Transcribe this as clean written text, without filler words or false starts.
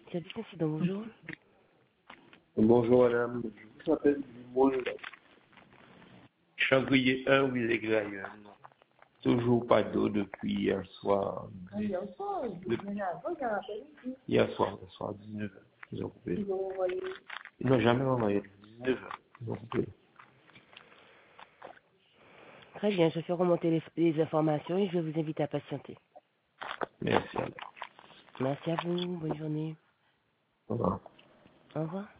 Service incident, bonjour. Bonjour madame, je vous appelle du Moule. Chagrier 1, Willy Grayen. Toujours pas d'eau depuis hier soir. Hier soir, 19h. Ils ont coupé. Ils n'ont jamais envoyé 19h. Ils ont coupé. Très bien, je fais remonter les informations et je vous invite à patienter. Merci. Merci à vous, bonne journée. Au revoir. Au revoir.